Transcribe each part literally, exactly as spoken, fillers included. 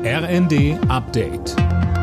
R N D Update.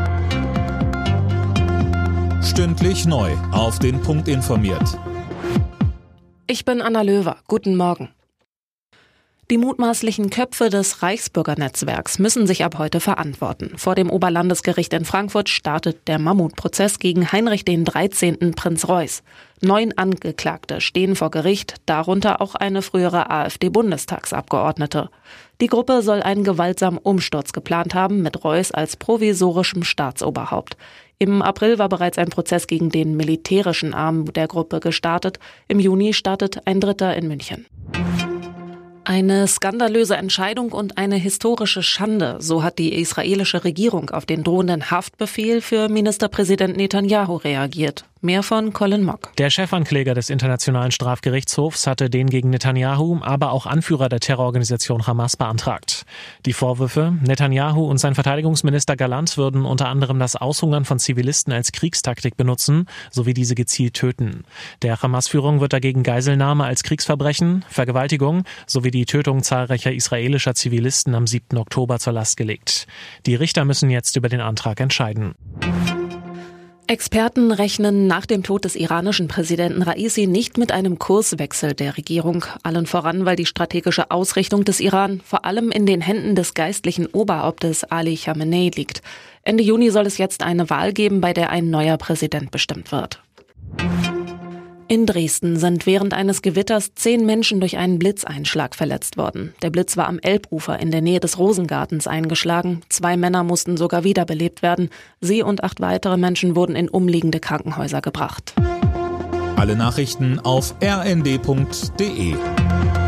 Stündlich neu auf den Punkt informiert. Ich bin Anna Löwer. Guten Morgen. Die mutmaßlichen Köpfe des Reichsbürgernetzwerks müssen sich ab heute verantworten. Vor dem Oberlandesgericht in Frankfurt startet der Mammutprozess gegen Heinrich den dreizehnten Prinz Reuß. Neun Angeklagte stehen vor Gericht, darunter auch eine frühere AfD-Bundestagsabgeordnete. Die Gruppe soll einen gewaltsamen Umsturz geplant haben, mit Reuß als provisorischem Staatsoberhaupt. Im April war bereits ein Prozess gegen den militärischen Arm der Gruppe gestartet. Im Juni startet ein dritter in München. Eine skandalöse Entscheidung und eine historische Schande, so hat die israelische Regierung auf den drohenden Haftbefehl für Ministerpräsident Netanyahu reagiert. Mehr von Colin Mock. Der Chefankläger des Internationalen Strafgerichtshofs hatte den gegen Netanyahu, aber auch Anführer der Terrororganisation Hamas beantragt. Die Vorwürfe: Netanyahu und sein Verteidigungsminister Gallant würden unter anderem das Aushungern von Zivilisten als Kriegstaktik benutzen, sowie diese gezielt töten. Der Hamas-Führung wird dagegen Geiselnahme als Kriegsverbrechen, Vergewaltigung sowie die Tötung zahlreicher israelischer Zivilisten am siebten Oktober zur Last gelegt. Die Richter müssen jetzt über den Antrag entscheiden. Experten rechnen nach dem Tod des iranischen Präsidenten Raisi nicht mit einem Kurswechsel der Regierung. Allen voran, weil die strategische Ausrichtung des Iran vor allem in den Händen des geistlichen Oberhauptes Ali Khamenei liegt. Ende Juni soll es jetzt eine Wahl geben, bei der ein neuer Präsident bestimmt wird. In Dresden sind während eines Gewitters zehn Menschen durch einen Blitzeinschlag verletzt worden. Der Blitz war am Elbufer in der Nähe des Rosengartens eingeschlagen. Zwei Männer mussten sogar wiederbelebt werden. Sie und acht weitere Menschen wurden in umliegende Krankenhäuser gebracht. Alle Nachrichten auf r n d punkt d e.